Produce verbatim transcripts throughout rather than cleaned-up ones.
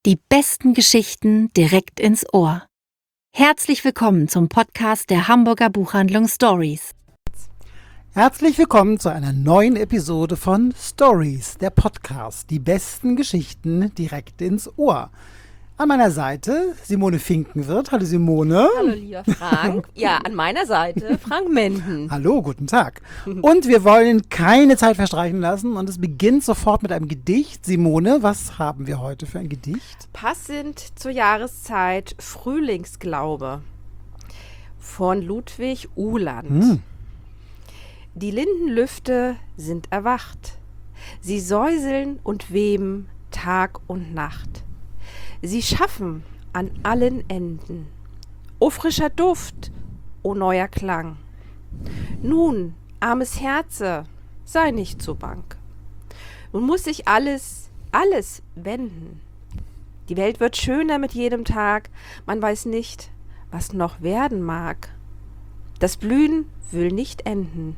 Die besten Geschichten direkt ins Ohr. Herzlich willkommen zum Podcast der Hamburger Buchhandlung Stories. Herzlich willkommen zu einer neuen Episode von Stories, der Podcast. Die besten Geschichten direkt ins Ohr. An meiner Seite Simone Finkenwirth. Hallo Simone. Hallo lieber Frank. Ja, an meiner Seite Frank Menden. Hallo, guten Tag. Und wir wollen keine Zeit verstreichen lassen und es beginnt sofort mit einem Gedicht. Simone, was haben wir heute für ein Gedicht? Passend zur Jahreszeit Frühlingsglaube von Ludwig Uhland. Hm. Die Lindenlüfte sind erwacht. Sie säuseln und weben Tag und Nacht. Sie schaffen an allen Enden. O frischer Duft, o neuer Klang. Nun, armes Herze, sei nicht so bang. Nun muss sich alles, alles wenden. Die Welt wird schöner mit jedem Tag. Man weiß nicht, was noch werden mag. Das Blühen will nicht enden.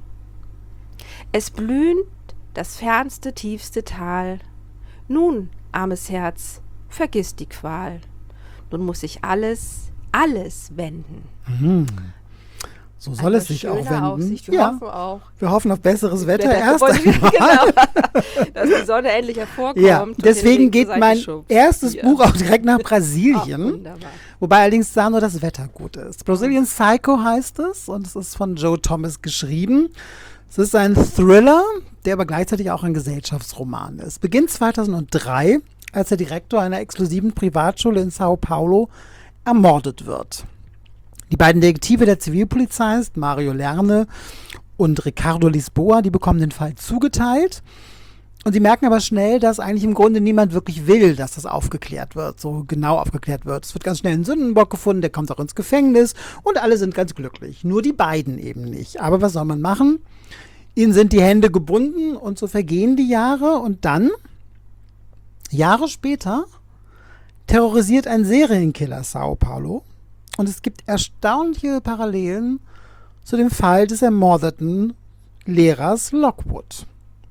Es blüht das fernste, tiefste Tal. Nun, armes Herz, vergiss die Qual. Nun muss sich alles, alles wenden. Mhm. So soll Eine es sich auch schöne wenden. Aussicht. Wir ja. hoffen auch. Wir hoffen auf besseres Wetter, Wetter erst wollte ich- einmal. Genau, dass die Sonne endlich hervorkommt. Ja, und den deswegen Regen geht zur Seite mein schubst. erstes Ja. Buch auch direkt nach Ach, Brasilien. wunderbar. Wobei allerdings da nur das Wetter gut ist. Brazilian Psycho heißt es und es ist von Joe Thomas geschrieben. Es ist ein Thriller, der aber gleichzeitig auch ein Gesellschaftsroman ist. Beginnt zweitausenddrei, als der Direktor einer exklusiven Privatschule in Sao Paulo ermordet wird. Die beiden Detektive der Zivilpolizei, Mario Lerne und Ricardo Lisboa, die bekommen den Fall zugeteilt. Und sie merken aber schnell, dass eigentlich im Grunde niemand wirklich will, dass das aufgeklärt wird, so genau aufgeklärt wird. Es wird ganz schnell ein Sündenbock gefunden, der kommt auch ins Gefängnis und alle sind ganz glücklich. Nur die beiden eben nicht. Aber was soll man machen? Ihnen sind die Hände gebunden und so vergehen die Jahre und dann, Jahre später, terrorisiert ein Serienkiller Sao Paulo und es gibt erstaunliche Parallelen zu dem Fall des ermordeten Lehrers Lockwood.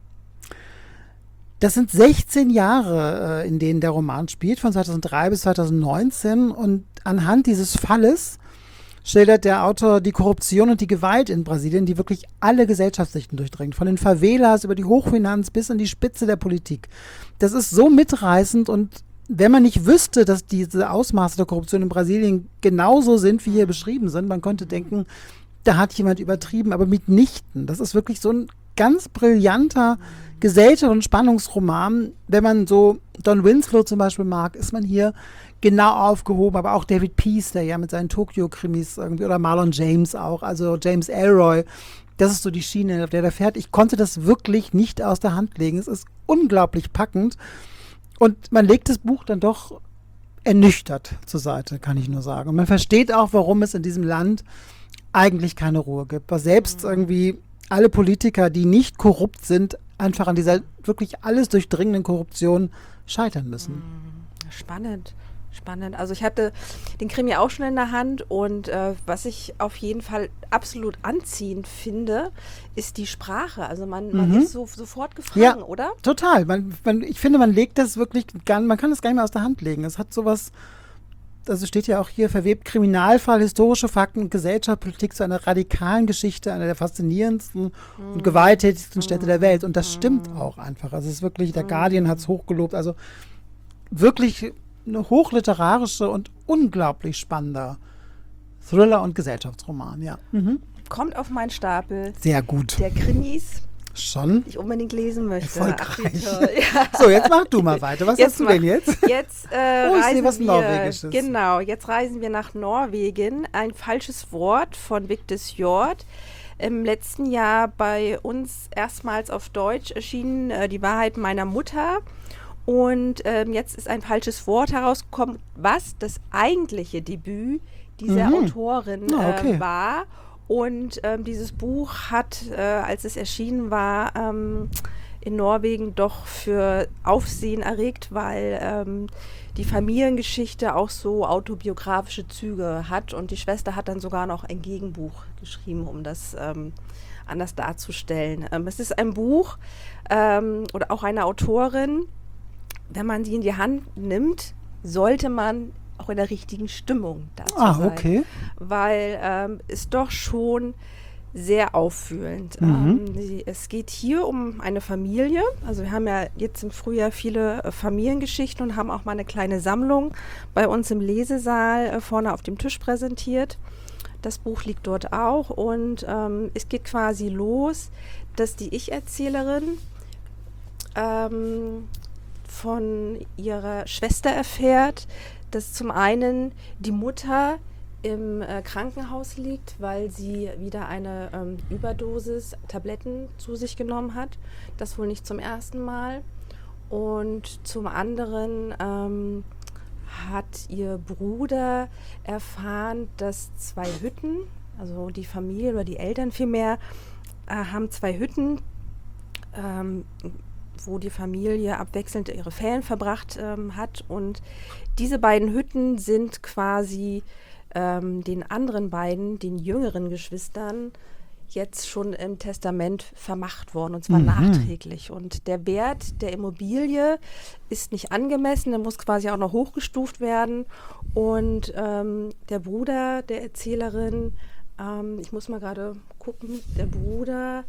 Das sind sechzehn Jahre, äh, in denen der Roman spielt, von zweitausenddrei bis zweitausendneunzehn. Und anhand dieses Falles schildert der Autor die Korruption und die Gewalt in Brasilien, die wirklich alle Gesellschaftsschichten durchdringt. Von den Favelas über die Hochfinanz bis in die Spitze der Politik. Das ist so mitreißend und wenn man nicht wüsste, dass diese Ausmaße der Korruption in Brasilien genauso sind, wie hier beschrieben sind, man könnte denken, da hat jemand übertrieben, aber mitnichten. Das ist wirklich so ein ganz brillanter Gesellschafts- und Spannungsroman. Wenn man so Don Winslow zum Beispiel mag, ist man hier genau aufgehoben, aber auch David Peace, der ja mit seinen Tokyo-Krimis irgendwie, oder Marlon James auch, also James Ellroy, das ist so die Schiene, auf der der fährt. Ich konnte das wirklich nicht aus der Hand legen. Es ist unglaublich packend und man legt das Buch dann doch ernüchtert zur Seite, kann ich nur sagen. Und man versteht auch, warum es in diesem Land eigentlich keine Ruhe gibt, weil selbst irgendwie alle Politiker, die nicht korrupt sind, einfach an dieser wirklich alles durchdringenden Korruption scheitern müssen. Spannend, spannend. Also ich hatte den Krimi auch schon in der Hand und äh, was ich auf jeden Fall absolut anziehend finde, ist die Sprache. Also man, man Mhm. ist so, sofort gefangen, Ja. oder? Total. Man, man, ich finde, man legt das wirklich, gar, man kann das gar nicht mehr aus der Hand legen. Es hat sowas, also steht ja auch hier, verwebt Kriminalfall, historische Fakten und Gesellschaft, Politik zu einer radikalen Geschichte, einer der faszinierendsten Mhm. und gewalttätigsten Städte der Welt. Und das stimmt auch einfach. Also es ist wirklich, der Guardian hat es hochgelobt. Also wirklich eine hochliterarische und unglaublich spannender Thriller- und Gesellschaftsroman, ja. Mhm. Kommt auf meinen Stapel Sehr gut. der Krimis, Schon die ich unbedingt lesen möchte. erfolgreich. Ach, wie toll. Ja. So, jetzt mach du mal weiter. Was Jetzt hast du denn mach- jetzt? Jetzt äh, Oh, ich sehe reisen was wir, Norwegisches. Genau, jetzt reisen wir nach Norwegen. Ein falsches Wort von Vigdis Hjorth. Im letzten Jahr bei uns erstmals auf Deutsch erschienen, äh, Die Wahrheit meiner Mutter. Und ähm, jetzt ist ein falsches Wort herausgekommen, was das eigentliche Debüt dieser Mhm. Autorin Ah, okay. äh, war. Und ähm, dieses Buch hat, äh, als es erschienen war, ähm, in Norwegen doch für Aufsehen erregt, weil ähm, die Familiengeschichte auch so autobiografische Züge hat. Und die Schwester hat dann sogar noch ein Gegenbuch geschrieben, um das ähm, anders darzustellen. Ähm, es ist ein Buch ähm, oder auch eine Autorin, wenn man sie in die Hand nimmt, sollte man auch in der richtigen Stimmung dazu Ah, sein. okay. Weil ähm, es doch schon sehr auffühlend. Mhm. Ähm, die, es geht hier um eine Familie. Also wir haben ja jetzt im Frühjahr viele äh, Familiengeschichten und haben auch mal eine kleine Sammlung bei uns im Lesesaal äh, vorne auf dem Tisch präsentiert. Das Buch liegt dort auch und ähm, es geht quasi los, dass die Ich-Erzählerin ähm, von ihrer Schwester erfährt, dass zum einen die Mutter im äh, Krankenhaus liegt, weil sie wieder eine ähm, Überdosis Tabletten zu sich genommen hat. Das wohl nicht zum ersten Mal. Und zum anderen ähm, hat ihr Bruder erfahren, dass zwei Hütten, also die Familie oder die Eltern vielmehr, äh, haben zwei Hütten, ähm, wo die Familie abwechselnd ihre Ferien verbracht ähm, hat. Und diese beiden Hütten sind quasi ähm, den anderen beiden, den jüngeren Geschwistern, jetzt schon im Testament vermacht worden, und zwar Mhm. nachträglich. Und der Wert der Immobilie ist nicht angemessen, der muss quasi auch noch hochgestuft werden. Und ähm, der Bruder der Erzählerin, ähm, ich muss mal gerade gucken, der Bruder,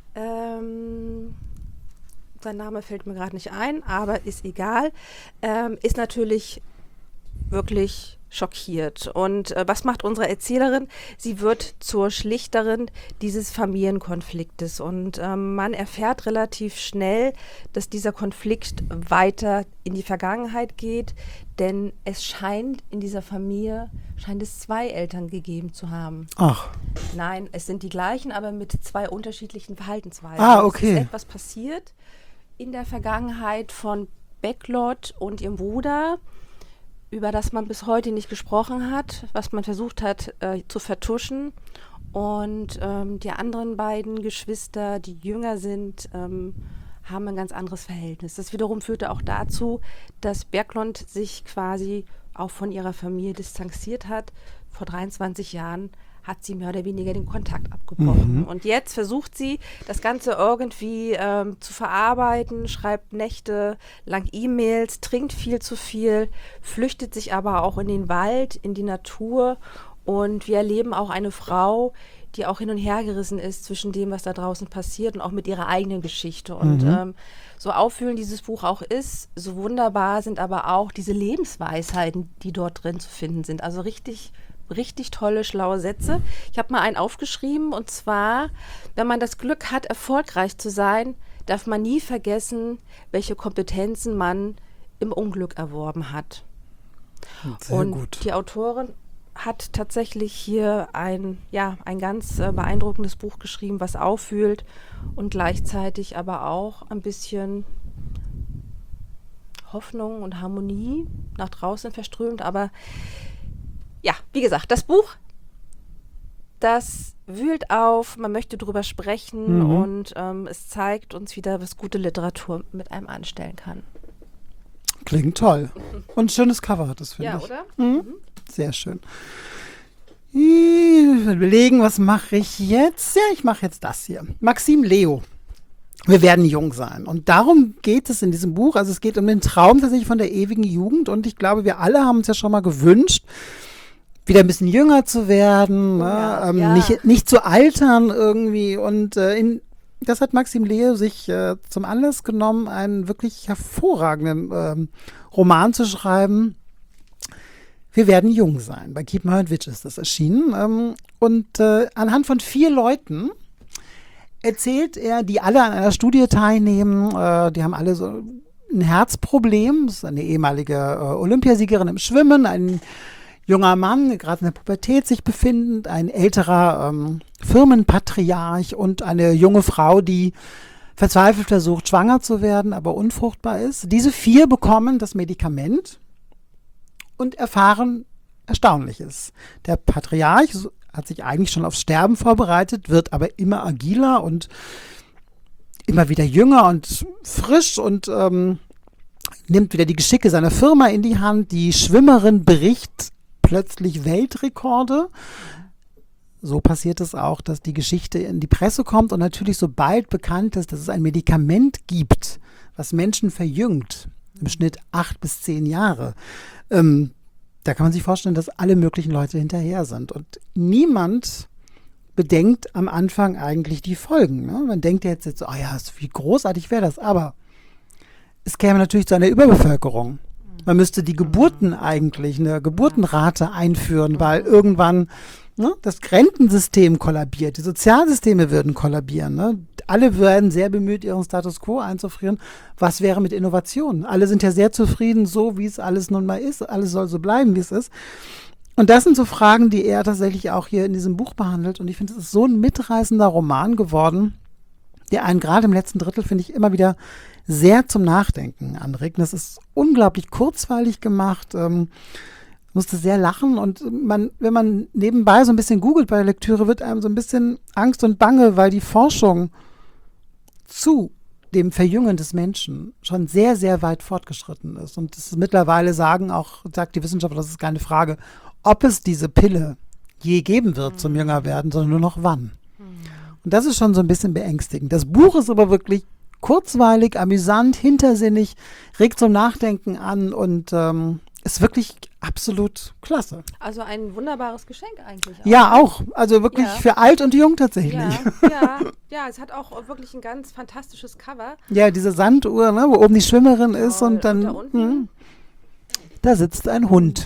ähm, sein Name fällt mir gerade nicht ein, aber ist egal, ähm, ist natürlich wirklich schockiert. Und äh, was macht unsere Erzählerin? Sie wird zur Schlichterin dieses Familienkonfliktes. Und ähm, man erfährt relativ schnell, dass dieser Konflikt weiter in die Vergangenheit geht, denn es scheint in dieser Familie, scheint es zwei Eltern gegeben zu haben. Ach, Nein, es sind die gleichen, aber mit zwei unterschiedlichen Verhaltensweisen. Ah, okay. Es ist etwas passiert in der Vergangenheit von Backlot und ihrem Bruder, über das man bis heute nicht gesprochen hat, was man versucht hat äh, zu vertuschen. Und ähm, die anderen beiden Geschwister, die jünger sind, ähm, haben ein ganz anderes Verhältnis. Das wiederum führte auch dazu, dass Berglund sich quasi auch von ihrer Familie distanziert hat. Vor dreiundzwanzig Jahren hat sie mehr oder weniger den Kontakt abgebrochen. Mhm. Und jetzt versucht sie, das Ganze irgendwie ähm, zu verarbeiten, schreibt nächtelang E-Mails, trinkt viel zu viel, flüchtet sich aber auch in den Wald, in die Natur. Und wir erleben auch eine Frau, die auch hin und her gerissen ist zwischen dem, was da draußen passiert und auch mit ihrer eigenen Geschichte. Und Mhm. ähm, so auffühlend dieses Buch auch ist, so wunderbar sind aber auch diese Lebensweisheiten, die dort drin zu finden sind. Also richtig Richtig tolle, schlaue Sätze. Ich habe mal einen aufgeschrieben, und zwar: Wenn man das Glück hat, erfolgreich zu sein, darf man nie vergessen, welche Kompetenzen man im Unglück erworben hat. sehr und gut. die Autorin hat tatsächlich hier ein, ja, ein ganz äh, beeindruckendes Buch geschrieben, was auffühlt und gleichzeitig aber auch ein bisschen Hoffnung und Harmonie nach draußen verströmt. Aber ja, wie gesagt, das Buch, das wühlt auf, man möchte drüber sprechen, Mhm. und ähm, es zeigt uns wieder, was gute Literatur mit einem anstellen kann. Klingt toll. Und ein schönes Cover hat das, finde Ja, ich. oder? Mhm. Sehr schön. Ich will überlegen, was mache ich jetzt? Ja, ich mache jetzt das hier. Maxim Leo. Wir werden jung sein. Und darum geht es in diesem Buch. Also es geht um den Traum tatsächlich von der ewigen Jugend. Und ich glaube, wir alle haben uns ja schon mal gewünscht, wieder ein bisschen jünger zu werden, Oh ne? ja, ähm, ja. Nicht, nicht zu altern irgendwie. Und äh, in, das hat Maxim Leo sich äh, zum Anlass genommen, einen wirklich hervorragenden ähm, Roman zu schreiben. Wir werden jung sein. Bei Kiepenheuer Witsch ist das erschienen. Ähm, und äh, anhand von vier Leuten erzählt er, die alle an einer Studie teilnehmen. Äh, die haben alle so ein Herzproblem. Das ist eine ehemalige äh, Olympiasiegerin im Schwimmen, ein junger Mann, gerade in der Pubertät sich befindend, ein älterer ähm, Firmenpatriarch und eine junge Frau, die verzweifelt versucht, schwanger zu werden, aber unfruchtbar ist. Diese vier bekommen das Medikament und erfahren Erstaunliches. Der Patriarch hat sich eigentlich schon aufs Sterben vorbereitet, wird aber immer agiler und immer wieder jünger und frisch und ähm, nimmt wieder die Geschicke seiner Firma in die Hand. Die Schwimmerin bricht plötzlich Weltrekorde. So passiert es auch, dass die Geschichte in die Presse kommt und natürlich sobald bekannt ist, dass es ein Medikament gibt, was Menschen verjüngt, im Schnitt acht bis zehn Jahre, ähm, da kann man sich vorstellen, dass alle möglichen Leute hinterher sind. Und niemand bedenkt am Anfang eigentlich die Folgen. Ne? Man denkt jetzt, jetzt, oh ja, wie großartig wäre das, aber es käme natürlich zu einer Überbevölkerung. Man müsste die Geburten eigentlich, eine Geburtenrate einführen, weil irgendwann ne, das Rentensystem kollabiert, die Sozialsysteme würden kollabieren. Ne? Alle werden sehr bemüht, ihren Status quo einzufrieren. Was wäre mit Innovationen? Alle sind ja sehr zufrieden, so wie es alles nun mal ist. Alles soll so bleiben, wie es ist. Und das sind so Fragen, die er tatsächlich auch hier in diesem Buch behandelt. Und ich finde, es ist so ein mitreißender Roman geworden, der einen gerade im letzten Drittel, finde ich, immer wieder sehr zum Nachdenken anregt. Das ist unglaublich kurzweilig gemacht. Ähm, musste sehr lachen. Und man, wenn man nebenbei so ein bisschen googelt bei der Lektüre, wird einem so ein bisschen Angst und Bange, weil die Forschung zu dem Verjüngen des Menschen schon sehr, sehr weit fortgeschritten ist. Und das ist mittlerweile sagen auch, sagt die Wissenschaftler, das ist keine Frage, ob es diese Pille je geben wird mhm. zum Jüngerwerden, sondern nur noch wann. Mhm. Und das ist schon so ein bisschen beängstigend. Das Buch ist aber wirklich kurzweilig, amüsant, hintersinnig, regt zum Nachdenken an und ähm, ist wirklich absolut klasse. Also ein wunderbares Geschenk eigentlich. Auch. Ja, auch. Also wirklich ja. für alt und jung tatsächlich. Ja, ja, ja, es hat auch wirklich ein ganz fantastisches Cover. Ja, diese Sanduhr, ne, wo oben die Schwimmerin ist Toll. und dann und da, unten, mh, da sitzt ein Hund.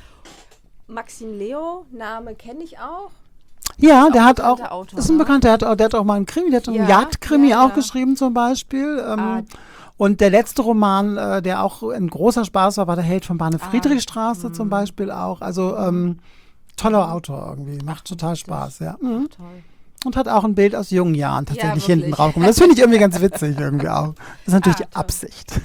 Maxim Leo, Name kenne ich auch. Ja, ist der auch hat ein auch, Autor, ist ein ne? bekannter, der hat auch, der hat auch mal einen Krimi, der hat Ja, einen Jagdkrimi ja, auch ja. geschrieben zum Beispiel. Ähm, Ah. Und der letzte Roman, äh, der auch ein großer Spaß war, war der Held von Bahne-Friedrichstraße Ah. zum Beispiel auch. Also ähm, toller Autor irgendwie, macht total Spaß, ja. Mhm. Toll. Und hat auch ein Bild aus jungen Jahren tatsächlich Ja, hinten wirklich. drauf. Das finde ich irgendwie ganz witzig irgendwie auch. Das ist natürlich Ah, die toll. Absicht.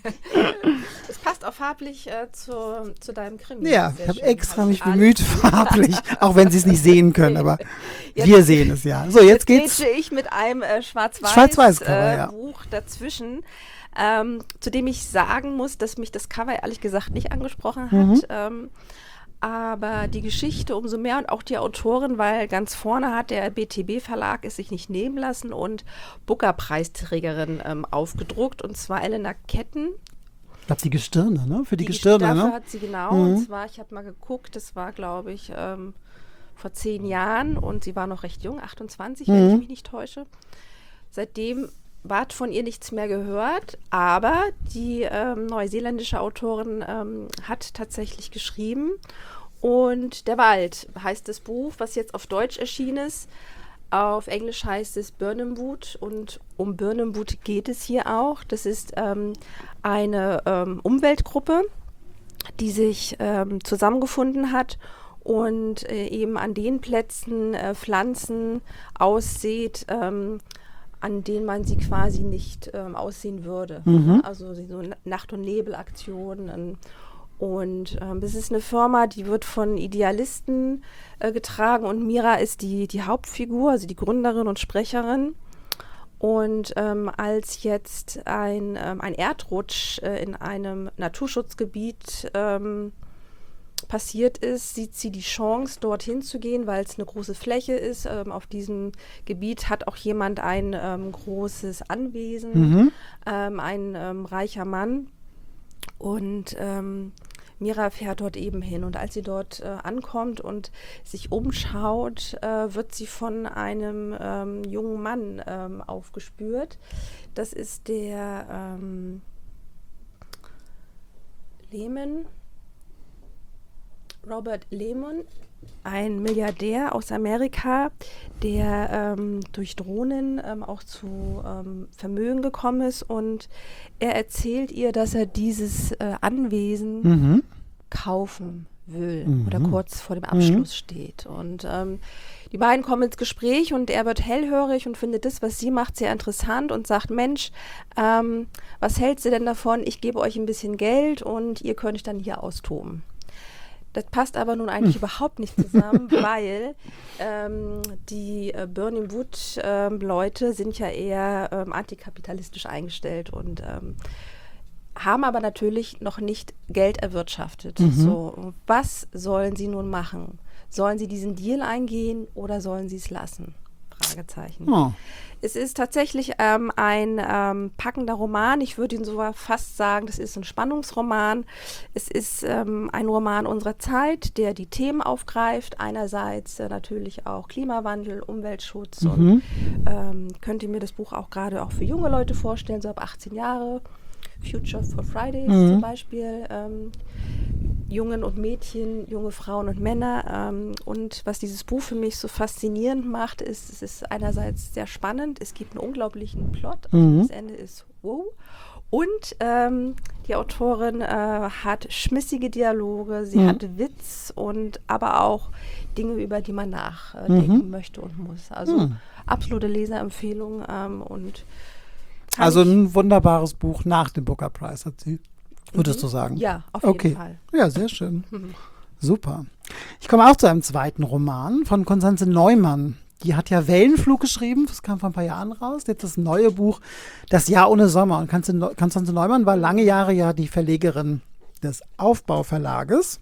Es passt auch farblich äh, zu, zu deinem Krimi. Ja, Sehr ich habe schön. extra Hab mich ich alles bemüht, gesehen. farblich, auch wenn Sie es nicht sehen können, aber Jetzt- wir sehen es ja. So, jetzt geht's. grätsche ich mit einem äh, Schwarz-Weiß, Schwarz-Weiß-Cover, äh, ja. Buch dazwischen, ähm, zu dem ich sagen muss, dass mich das Cover ehrlich gesagt nicht angesprochen hat. Mhm. Ähm, aber die Geschichte umso mehr und auch die Autorin, weil ganz vorne hat der B T B-Verlag es sich nicht nehmen lassen und Booker-Preisträgerin ähm, aufgedruckt, und zwar Elena Ketten. Ich glaube, die Gestirne, ne? Für die, Die Gestirne, Dafür ne? hat sie genau, Mhm. und zwar, ich habe mal geguckt, das war, glaube ich, ähm, vor zehn Jahren und sie war noch recht jung, achtundzwanzig, wenn Mhm. ich mich nicht täusche. Seitdem ward von ihr nichts mehr gehört, aber die ähm, neuseeländische Autorin ähm, hat tatsächlich geschrieben, und Der Wald heißt das Buch, was jetzt auf Deutsch erschienen ist. Auf Englisch heißt es Birnam Wood, und um Birnam Wood geht es hier auch. Das ist ähm, eine ähm, Umweltgruppe, die sich ähm, zusammengefunden hat und äh, eben an den Plätzen äh, Pflanzen aussät, ähm, an denen man sie quasi nicht ähm, aussehen würde. Mhm. Also so Nacht- und Nebelaktionen. Und ähm, das ist eine Firma, die wird von Idealisten äh, getragen, und Mira ist die, die Hauptfigur, also die Gründerin und Sprecherin. Und ähm, als jetzt ein, ähm, ein Erdrutsch äh, in einem Naturschutzgebiet ähm, passiert ist, sieht sie die Chance, dorthin zu gehen, weil es eine große Fläche ist. Ähm, auf diesem Gebiet hat auch jemand ein ähm, großes Anwesen, Mhm. ähm, ein ähm, reicher Mann. Und ähm, Mira fährt dort eben hin, und als sie dort äh, ankommt und sich umschaut, äh, wird sie von einem ähm, jungen Mann ähm, aufgespürt. Das ist der ähm, Lehman, Robert Lehman, ein Milliardär aus Amerika, der ähm, durch Drohnen ähm, auch zu ähm, Vermögen gekommen ist, und er erzählt ihr, dass er dieses äh, Anwesen Mhm. kaufen will Mhm. oder kurz vor dem Abschluss steht. Und ähm, die beiden kommen ins Gespräch, und er wird hellhörig und findet das, was sie macht, sehr interessant und sagt, Mensch, ähm, was hältst du denn davon? Ich gebe euch ein bisschen Geld und ihr könnt euch dann hier austoben. Das passt aber nun eigentlich Hm. überhaupt nicht zusammen, weil ähm, die äh, Birnam Wood ähm, Leute sind ja eher ähm, antikapitalistisch eingestellt und ähm, haben aber natürlich noch nicht Geld erwirtschaftet. Mhm. So, was sollen sie nun machen? Sollen sie diesen Deal eingehen oder sollen sie es lassen? Fragezeichen. Oh. Es ist tatsächlich ähm, ein ähm, packender Roman. Ich würde ihn sogar fast sagen, das ist ein Spannungsroman. Es ist ähm, ein Roman unserer Zeit, der die Themen aufgreift. Einerseits äh, natürlich auch Klimawandel, Umweltschutz. Mhm. Und ähm, könnt ihr mir das Buch auch gerade auch für junge Leute vorstellen, so ab achtzehn Jahre. Future for Fridays Mhm. zum Beispiel. Ähm, Jungen und Mädchen, junge Frauen und Männer. Ähm, und was dieses Buch für mich so faszinierend macht, ist, es ist einerseits sehr spannend, es gibt einen unglaublichen Plot, also Mhm. das Ende ist wow. Und ähm, die Autorin äh, hat schmissige Dialoge, sie Mhm. hat Witz und aber auch Dinge, über die man nachdenken Mhm. möchte und muss. Also Mhm. absolute Leserempfehlung ähm, und kann Also ich- ein wunderbares Buch nach dem Booker Prize, hat sie, würdest Mhm. du sagen? Ja, auf Okay. jeden Fall. Ja, sehr schön. Mhm. Super. Ich komme auch zu einem zweiten Roman von Constanze Neumann. Die hat ja Wellenflug geschrieben, das kam vor ein paar Jahren raus. Jetzt das neue Buch, Das Jahr ohne Sommer. Und Constanze Constanze Neumann war lange Jahre ja die Verlegerin des Aufbauverlages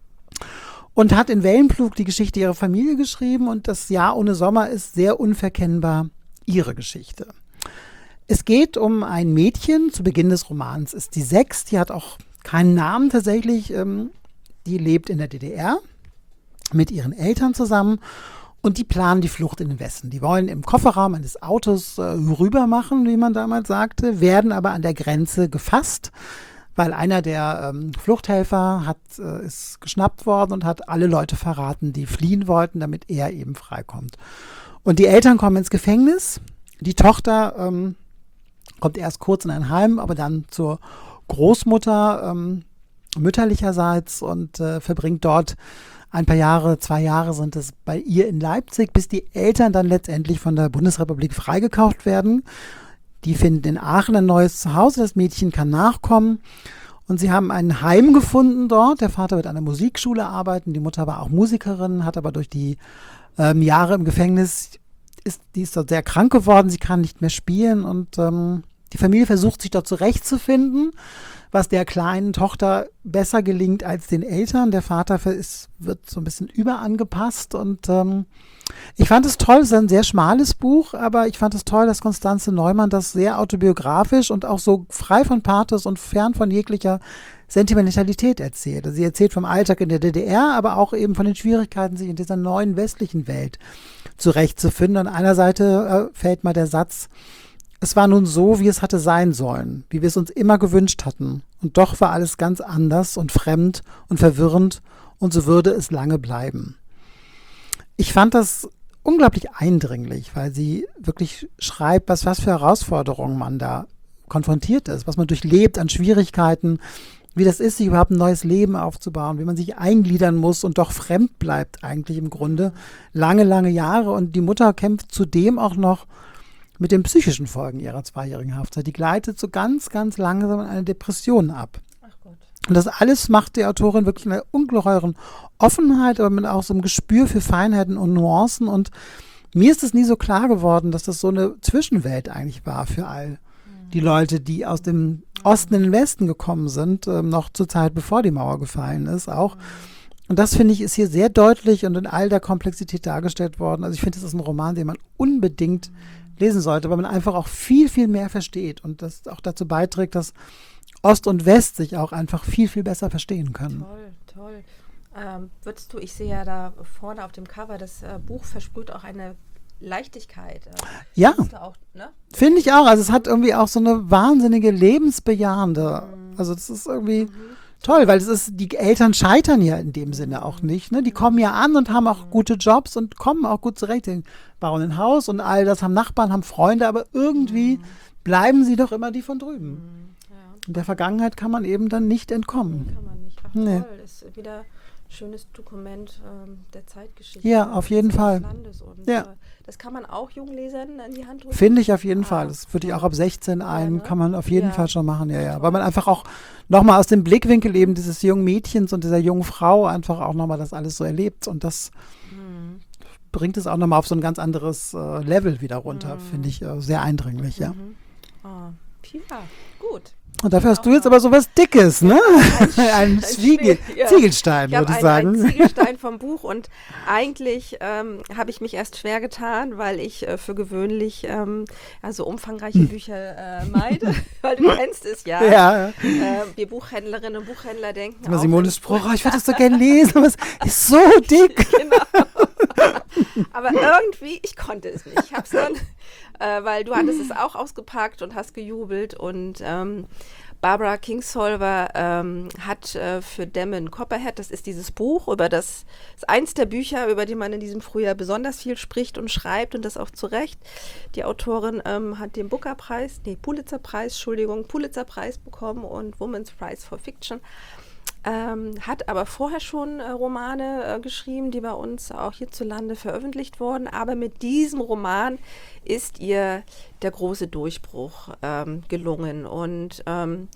und hat in Wellenflug die Geschichte ihrer Familie geschrieben. Und Das Jahr ohne Sommer ist sehr unverkennbar ihre Geschichte. Es geht um ein Mädchen, zu Beginn des Romans ist die sechs, die hat auch keinen Namen tatsächlich, ähm, die lebt in der D D R mit ihren Eltern zusammen und die planen die Flucht in den Westen. Die wollen im Kofferraum eines Autos äh, rüber machen, wie man damals sagte, werden aber an der Grenze gefasst, weil einer der ähm, Fluchthelfer hat, äh, ist geschnappt worden und hat alle Leute verraten, die fliehen wollten, damit er eben freikommt. Und die Eltern kommen ins Gefängnis, die Tochter ähm, kommt erst kurz in ein Heim, aber dann zur Großmutter ähm, mütterlicherseits und äh, verbringt dort ein paar Jahre, zwei Jahre sind es bei ihr in Leipzig, bis die Eltern dann letztendlich von der Bundesrepublik freigekauft werden. Die finden in Aachen ein neues Zuhause, das Mädchen kann nachkommen und sie haben ein Heim gefunden dort. Der Vater wird an der Musikschule arbeiten, die Mutter war auch Musikerin, hat aber durch die ähm, Jahre im Gefängnis Ist, die ist dort sehr krank geworden, sie kann nicht mehr spielen und ähm, die Familie versucht sich dort zurechtzufinden, was der kleinen Tochter besser gelingt als den Eltern. Der Vater ist, wird so ein bisschen überangepasst und ähm, ich fand es toll, es ist ein sehr schmales Buch, aber ich fand es toll, dass Constanze Neumann das sehr autobiografisch und auch so frei von Pathos und fern von jeglicher Sentimentalität erzählt. Also sie erzählt vom Alltag in der D D R, aber auch eben von den Schwierigkeiten, sich in dieser neuen westlichen Welt zurechtzufinden. An einer Seite äh, fällt mal der Satz, es war nun so, wie es hatte sein sollen, wie wir es uns immer gewünscht hatten. Und doch war alles ganz anders und fremd und verwirrend und so würde es lange bleiben. Ich fand das unglaublich eindringlich, weil sie wirklich schreibt, was, was für Herausforderungen man da konfrontiert ist, was man durchlebt an Schwierigkeiten, wie das ist, sich überhaupt ein neues Leben aufzubauen, wie man sich eingliedern muss und doch fremd bleibt eigentlich im Grunde lange, lange Jahre. Und die Mutter kämpft zudem auch noch mit den psychischen Folgen ihrer zweijährigen Haftzeit. Die gleitet so ganz, ganz langsam in eine Depression ab. Ach Gott. Und das alles macht die Autorin wirklich mit einer ungeheuren Offenheit, aber mit auch so einem Gespür für Feinheiten und Nuancen. Und mir ist es nie so klar geworden, dass das so eine Zwischenwelt eigentlich war für all die Leute, die aus dem Osten in den Westen gekommen sind, ähm, noch zur Zeit, bevor die Mauer gefallen ist auch. Und das, finde ich, ist hier sehr deutlich und in all der Komplexität dargestellt worden. Also ich finde, das ist ein Roman, den man unbedingt lesen sollte, weil man einfach auch viel, viel mehr versteht und das auch dazu beiträgt, dass Ost und West sich auch einfach viel, viel besser verstehen können. Toll, toll. Ähm, würdest du, ich sehe ja da vorne auf dem Cover, das äh, Buch versprüht auch eine Leichtigkeit. Äh, Ja. findest du auch, ne? Finde ich auch. Also es hat irgendwie auch so eine wahnsinnige lebensbejahende, also das ist irgendwie toll, weil es ist, die Eltern scheitern ja in dem Sinne auch nicht. Ne? Die kommen ja an und haben auch gute Jobs und kommen auch gut zurecht. Die bauen ein Haus und all das, haben Nachbarn, haben Freunde, aber irgendwie bleiben sie doch immer die von drüben. Ja, In der Vergangenheit kann man eben dann nicht entkommen. kann man nicht. Ach Nee. toll, ist wieder ein schönes Dokument ähm, der Zeitgeschichte. Ja, auf jeden des Fall. Landes. Und, Ja. äh, das kann man auch Junglesern in die Hand drücken. Finde ich auf jeden Ah, Fall. Das würde ich auch ab sechzehn ein, ne? kann man auf jeden Ja. Fall schon machen, ja, ja. Weil man einfach auch nochmal aus dem Blickwinkel eben dieses jungen Mädchens und dieser jungen Frau einfach auch nochmal das alles so erlebt. Und das Mhm. bringt es auch nochmal auf so ein ganz anderes äh, Level wieder runter, Mhm. finde ich äh, sehr eindringlich, ja. Mhm. Ah, Ja, gut. Und dafür hast du jetzt aber sowas Dickes, ne? Ein, ein Zwiegel, ja. Ziegelstein, Ich habe würde ich einen, sagen. einen Ziegelstein vom Buch und eigentlich ähm, habe ich mich erst schwer getan, weil ich äh, für gewöhnlich ähm, also umfangreiche Bücher äh, meide, weil du kennst es ja. Ja. Äh, wir Buchhändlerinnen und Buchhändler denken Immer auch, Simones wenn- Spruch, oh, ich würde das so gerne lesen, aber es ist so dick. Aber irgendwie, ich konnte es nicht. Ich habe es dann, äh, weil du hattest es auch ausgepackt und hast gejubelt und ähm, Barbara Kingsolver ähm, hat äh, für Damon Copperhead, das ist dieses Buch, über das, das ist eins der Bücher, über die man in diesem Frühjahr besonders viel spricht und schreibt und das auch zu Recht. Die Autorin ähm, hat den Booker-Preis, nee, Pulitzer-Preis, Entschuldigung, Pulitzer-Preis bekommen und Women's Prize for Fiction. Ähm, hat aber vorher schon äh, Romane äh, geschrieben, die bei uns auch hierzulande veröffentlicht wurden. Aber mit diesem Roman ist ihr der große Durchbruch ähm, gelungen. Und ähm,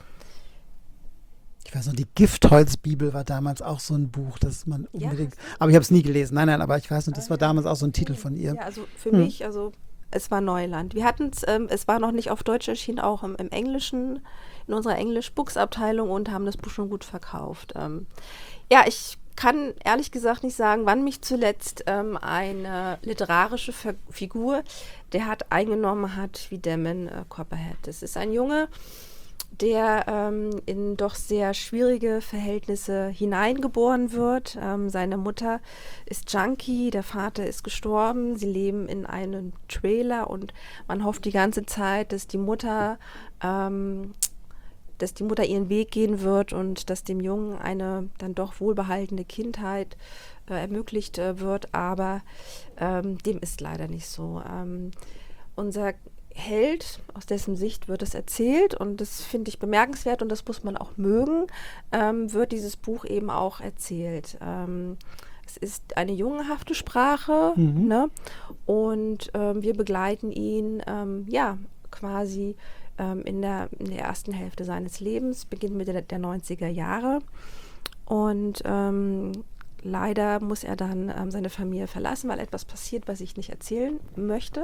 Ich weiß noch, die Giftholzbibel war damals auch so ein Buch, das man Ja, unbedingt. hast Aber ich habe es nie gelesen. Nein, nein, aber ich weiß noch, das war damals auch so ein Titel von ihr. ja, also für Hm. mich, also es war Neuland. Wir hatten es, ähm, es war noch nicht auf Deutsch erschienen, auch im, im Englischen, in unserer Englisch-Books-Abteilung und haben das Buch schon gut verkauft. Ähm, ja, ich kann ehrlich gesagt nicht sagen, wann mich zuletzt ähm, eine literarische Ver- Figur derart eingenommen hat wie Damon äh, Copperhead. Das ist ein Junge, der ähm, in doch sehr schwierige Verhältnisse hineingeboren wird. Ähm, seine Mutter ist Junkie, der Vater ist gestorben, sie leben in einem Trailer und man hofft die ganze Zeit, dass die Mutter, ähm, dass die Mutter ihren Weg gehen wird und dass dem Jungen eine dann doch wohlbehaltene Kindheit äh, ermöglicht äh, wird, aber ähm, dem ist leider nicht so. Ähm, unser Held, aus dessen Sicht wird es erzählt und das finde ich bemerkenswert und das muss man auch mögen, ähm, wird dieses Buch eben auch erzählt. Ähm, es ist eine jungenhafte Sprache, Mhm. ne? Und ähm, wir begleiten ihn ähm, ja quasi ähm, in, der, in der ersten Hälfte seines Lebens, beginnt Mitte der, der neunziger Jahre und ähm, leider muss er dann ähm, seine Familie verlassen, weil etwas passiert, was ich nicht erzählen möchte.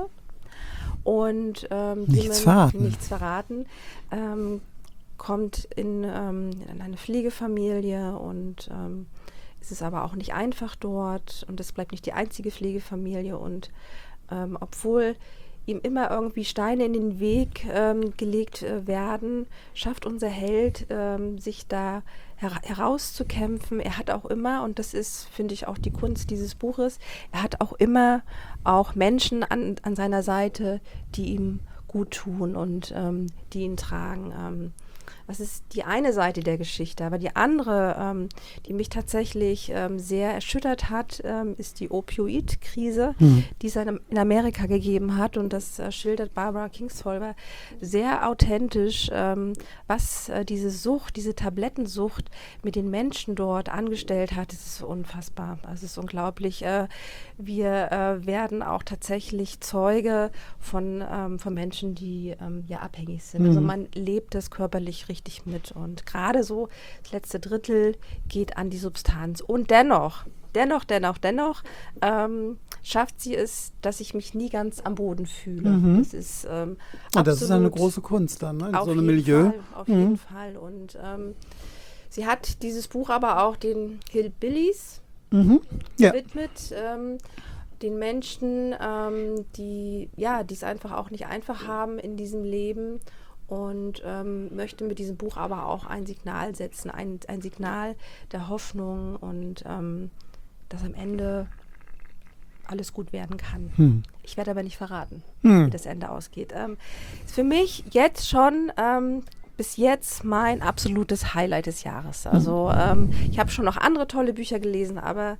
Und ähm, Nichts Damon- verraten. nichts verraten, ähm, kommt in, ähm, in eine Pflegefamilie und ähm, es ist aber auch nicht einfach dort und es bleibt nicht die einzige Pflegefamilie und ähm, obwohl ihm immer irgendwie Steine in den Weg ähm, gelegt äh, werden, schafft unser Held, ähm, sich da her- herauszukämpfen. Er hat auch immer, und das ist, finde ich, auch die Kunst dieses Buches, er hat auch immer auch Menschen an, an seiner Seite, die ihm gut tun und ähm, die ihn tragen. Ähm, das ist die eine Seite der Geschichte, aber die andere, ähm, die mich tatsächlich ähm, sehr erschüttert hat, ähm, ist die Opioid-Krise, Mhm. die es in in Amerika gegeben hat und das äh, schildert Barbara Kingsolver sehr authentisch, ähm, was äh, diese Sucht, diese Tablettensucht mit den Menschen dort angestellt hat. Es ist unfassbar, es ist unglaublich. Äh, wir äh, werden auch tatsächlich Zeuge von, ähm, von Menschen, die ähm, ja abhängig sind. Also Mhm. man lebt das körperlich richtig mit und gerade so das letzte Drittel geht an die Substanz. Und dennoch, dennoch, dennoch, dennoch ähm, schafft sie es, dass ich mich nie ganz am Boden fühle. Mhm. Das ist ähm, Und das ist eine absolut- große Kunst dann, ne? In auf so einem jeden Milieu. Fall, auf Mhm. jeden Fall. Und ähm, sie hat dieses Buch aber auch den Hillbillies Mhm. Ja. gewidmet, ähm, den Menschen, ähm, die ja, die es einfach auch nicht einfach haben in diesem Leben und ähm, möchte mit diesem Buch aber auch ein Signal setzen, ein, ein Signal der Hoffnung und ähm, dass am Ende alles gut werden kann. Hm. Ich werde aber nicht verraten, Hm. wie das Ende ausgeht. Ähm, ist für mich jetzt schon ähm, bis jetzt mein absolutes Highlight des Jahres. Also ähm, ich habe schon noch andere tolle Bücher gelesen, aber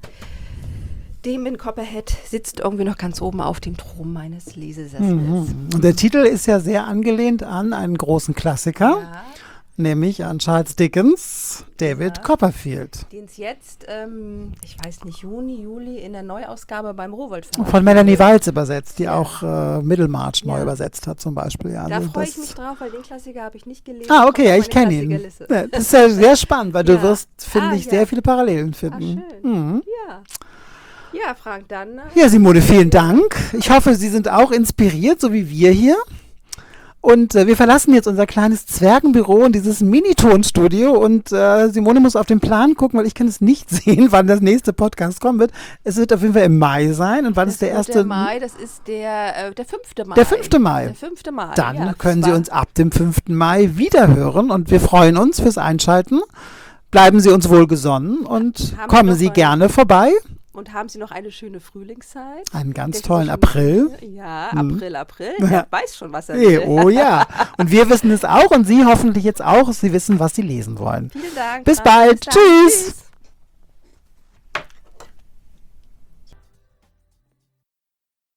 Damon Copperhead sitzt irgendwie noch ganz oben auf dem Thron meines Lesesessels. Mhm. Und der Titel ist ja sehr angelehnt an einen großen Klassiker, Ja, nämlich an Charles Dickens, David Ja. Copperfield. den es jetzt, ähm, ich weiß nicht, Juni, Juli in der Neuausgabe beim Rowohlt Verlag Von Melanie gibt. Walz übersetzt, die auch äh, Middlemarch neu Ja. übersetzt hat zum Beispiel. Ja, Da also freue das- ich mich drauf, weil den Klassiker habe ich nicht gelesen. Ah, Kommt okay, auf ja, ich meine kenne ihn. Klassikerliste. Ja, das ist ja sehr spannend, weil du Ja. wirst, finde Ah, ich, ja. sehr viele Parallelen finden. Ah, schön. Mhm. Ja. Ja, Frank, dann. äh, Ja, Simone, vielen Dank. Ich hoffe, Sie sind auch inspiriert, so wie wir hier. Und äh, wir verlassen jetzt unser kleines Zwergenbüro und dieses Mini-Tonstudio und äh, Simone muss auf den Plan gucken, weil ich kann es nicht sehen, wann das nächste Podcast kommen wird. Es wird auf jeden Fall im Mai sein. Und wann das ist der erste? Der Mai, das ist der, äh, der fünfte Mai. Der fünfte Mai. Der fünfte Mai. Dann ja, können Sie uns ab dem fünften Mai wiederhören und wir freuen uns fürs Einschalten. Bleiben Sie uns wohlgesonnen und Haben kommen Sie Sie noch gerne vorbei. Und haben Sie noch eine schöne Frühlingszeit? Einen ganz Der tollen schon- April. Ja, Hm. April, April. Ja. Er weiß schon, was er Eh, will. Oh ja. Und wir wissen es auch und Sie hoffentlich jetzt auch. Sie wissen, was Sie lesen wollen. Vielen Dank. Bis Franz. bald. Bis dann. Tschüss. Tschüss.